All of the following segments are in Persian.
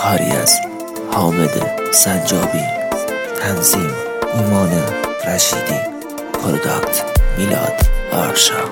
کاری از حامد سنجابی، تنظیم ایمان رشیدی، پروداکت میلاد آرشا.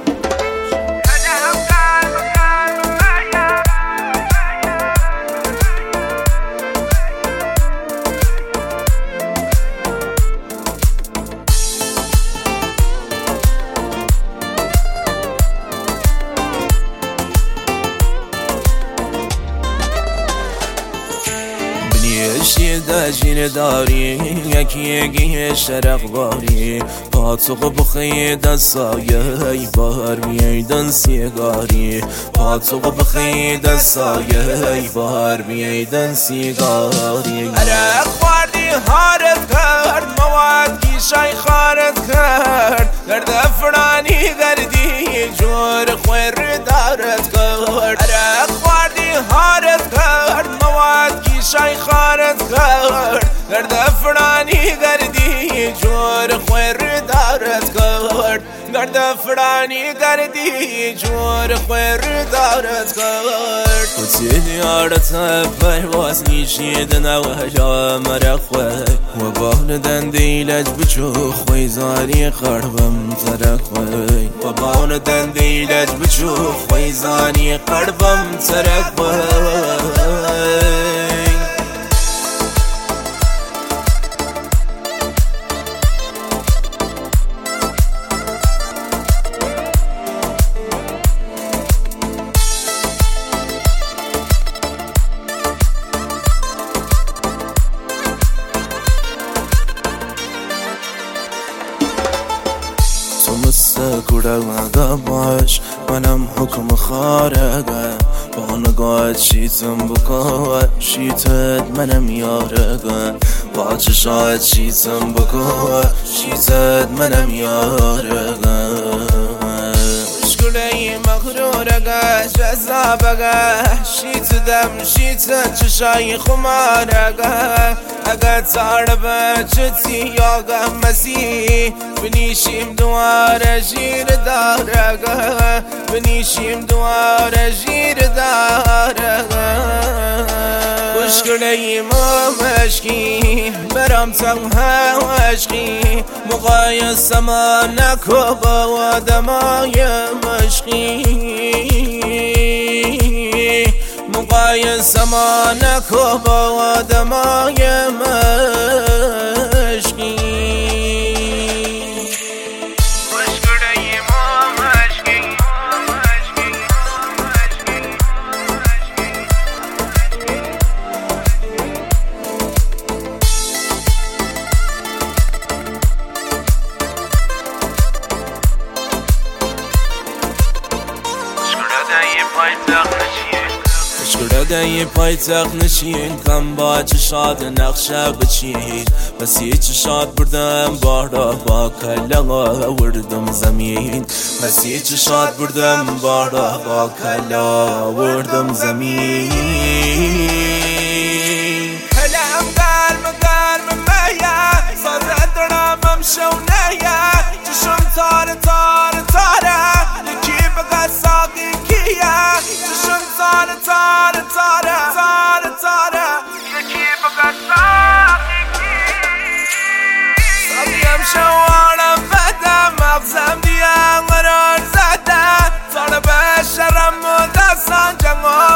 دجین داری یکی یکی شرق باری پاتوق بخید سایه بار میدن سیگاری پاتوق بخید سایه بار میدن سیگاری عرق خوردی هارت کرد مواد گیشای خارت کرد گرد افرانی گردی جور خویر دارت کرد عرق خوردی هارت کرد مواد گیشای خارت کرد گرد افرانی گردی جور خویر دارت کرد گرد افرانی گردی جور خویر دارت کرد کتی دیارت پرواز نیشید نوجا مرخوه و بان دندی لج بچو خوی زانی قربم ترخوه و بان دندی لج بچو خوی زانی قربم ترخوه مستكورا باش منم حكم خارقه بانگاه شیتم بکن شیتت منم یارقه باچه شاید شیتم بکن شیتت منم یارقه مشکلی مغرورقه جذابقه شیت دم شیتت چشای خمارقه اگه تاربه چتی یاگه مسیح بنیشیم دوار جیر دارگه بنیشیم دوار جیر دارگه خوشگلی ما مشکی برام تنها عشقی مقایسه ما نکو با آدمای مشکی مقایسه ما نکو با آدمای مشکی اشکرده پایتخت نشین کم با چشاد نقشه بچین بسی چشاد بردم بارا با کلا وردم زمین بسی چشاد بردم بارا با کلا وردم زمین هلم گرم میا سازد درامم شونیا چشم تاره یکی بگه ساقی کیا چشم تاره یکی بگه ساقی ساقیم شوارم بدم مغزم دیگه قرار زده تاره به شرم و دستان جنگو